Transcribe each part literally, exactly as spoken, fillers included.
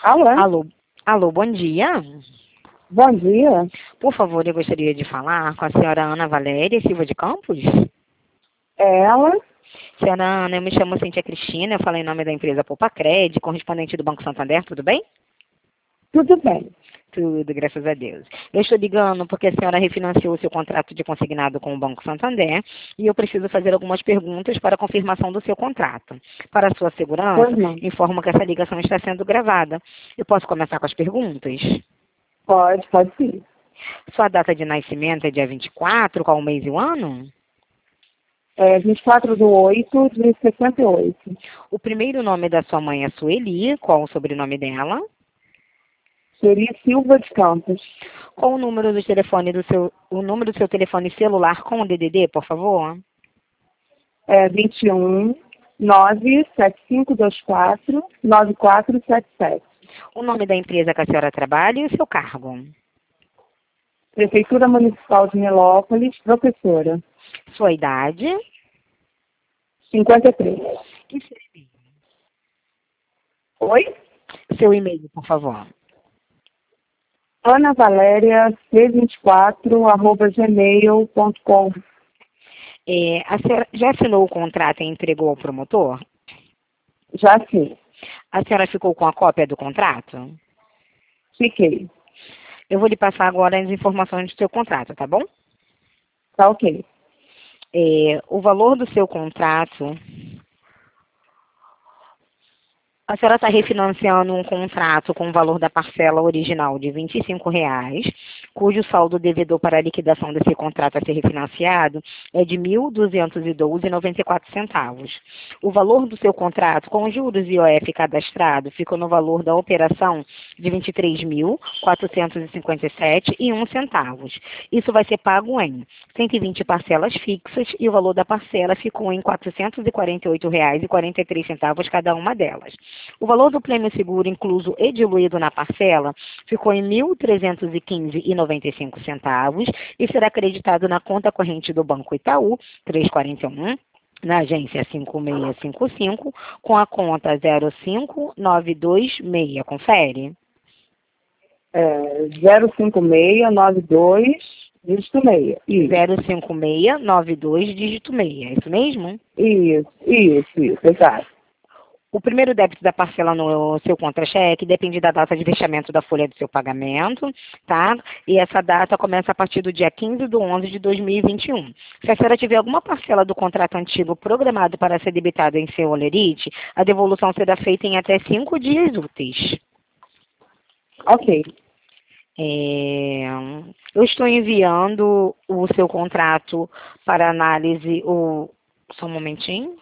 Alô? Alô, alô, bom dia. Bom dia. Por favor, eu gostaria de falar com a senhora Ana Valéria Silva de Campos. É ela? Senhora Ana, eu me chamo Cíntia Cristina, eu falo em nome da empresa Poupa-Cred, correspondente do Banco Santander, tudo bem? Tudo bem. Tudo, graças a Deus. Eu estou ligando porque a senhora refinanciou o seu contrato de consignado com o Banco Santander e eu preciso fazer algumas perguntas para a confirmação do seu contrato. Para a sua segurança, Pois não. informo que essa ligação está sendo gravada. Eu posso começar com as perguntas? Pode, pode sim. Sua data de nascimento é dia vinte e quatro, qual o mês e o ano? É vinte e quatro de oito de sessenta e oito. O primeiro nome da sua mãe é Sueli, qual o sobrenome dela? Seria Silva de Campos. Qual o número do telefone do seu, o número do seu telefone celular com o D D D, por favor? É vinte e um, nove sete cinco dois quatro, nove quatro sete sete. O nome da empresa que a senhora trabalha e o seu cargo? Prefeitura Municipal de Nilópolis, professora. Sua idade? cinquenta e três. E seu e-mail? Oi? Seu e-mail, por favor. Ana Valéria C vinte e quatro, arroba gmail ponto com. É, a senhora já assinou o contrato e entregou ao promotor? Já sim. A senhora ficou com a cópia do contrato? Fiquei. Eu vou lhe passar agora as informações do seu contrato, tá bom? Tá ok. É, o valor do seu contrato, a senhora está refinanciando um contrato com o valor da parcela original de vinte e cinco reais, cujo saldo devedor para a liquidação desse contrato a ser refinanciado é de mil duzentos e doze reais e noventa e quatro centavos. O valor do seu contrato com juros e I O F cadastrado ficou no valor da operação de vinte e três mil quatrocentos e cinquenta e sete reais e um centavos. Isso vai ser pago em cento e vinte parcelas fixas e o valor da parcela ficou em quatrocentos e quarenta e oito reais e quarenta e três centavos cada uma delas. O valor do prêmio seguro incluso e diluído na parcela ficou em mil trezentos e quinze reais e noventa e cinco centavos e será acreditado na conta corrente do Banco Itaú, trezentos e quarenta e um, na agência cinco seis cinco cinco, com a conta zero cinco nove dois seis. Confere? É zero cinco seis nove dois, dígito seis. Isso. zero cinco seis nove dois, dígito seis. É isso mesmo? Isso, isso, isso, exato. O primeiro débito da parcela no seu contra-cheque depende da data de fechamento da folha do seu pagamento, tá? E essa data começa a partir do dia quinze de onze de dois mil e vinte e um. Se a senhora tiver alguma parcela do contrato antigo programado para ser debitada em seu holerite, a devolução será feita em até cinco dias úteis. Ok. É, eu estou enviando o seu contrato para análise, o, só um momentinho.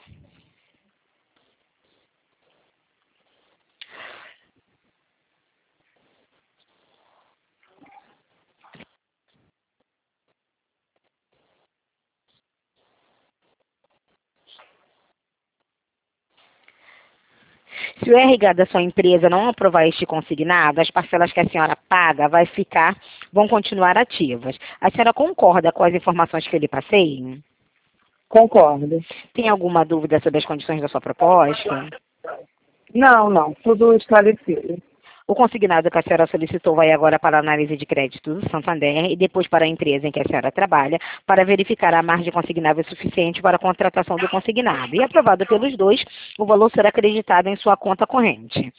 Se o R H da sua empresa não aprovar este consignado, as parcelas que a senhora paga vai ficar, vão continuar ativas. A senhora concorda com as informações que eu lhe passei? Concordo. Tem alguma dúvida sobre as condições da sua proposta? Não, não, tudo esclarecido. O consignado que a senhora solicitou vai agora para a análise de crédito do Santander e depois para a empresa em que a senhora trabalha para verificar a margem consignável suficiente para a contratação do consignado. E aprovado pelos dois, o valor será acreditado em sua conta corrente.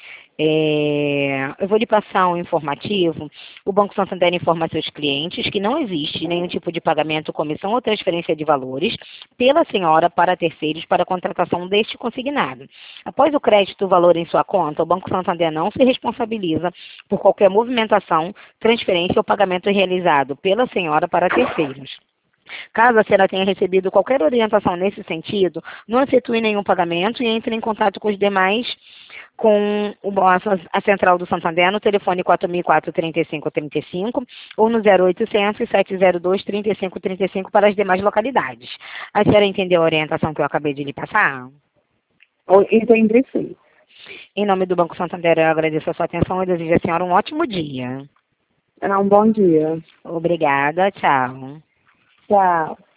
É, eu vou lhe passar um informativo. O Banco Santander informa seus clientes que não existe nenhum tipo de pagamento, comissão ou transferência de valores pela senhora para terceiros para a contratação deste consignado. Após o crédito do valor em sua conta, o Banco Santander não se responsabiliza por qualquer movimentação, transferência ou pagamento realizado pela senhora para terceiros. Caso a senhora tenha recebido qualquer orientação nesse sentido, não efetue nenhum pagamento e entre em contato com os demais, com o, a, a central do Santander no telefone quatro mil e quatro, trinta e cinco, trinta e cinco ou no zero oitocentos, sete zero dois, trinta e cinco, trinta e cinco para as demais localidades. A senhora entendeu a orientação que eu acabei de lhe passar? Entendi, sim. Em nome do Banco Santander, eu agradeço a sua atenção e desejo à senhora um ótimo dia. É um bom dia. Obrigada, tchau. Tchau.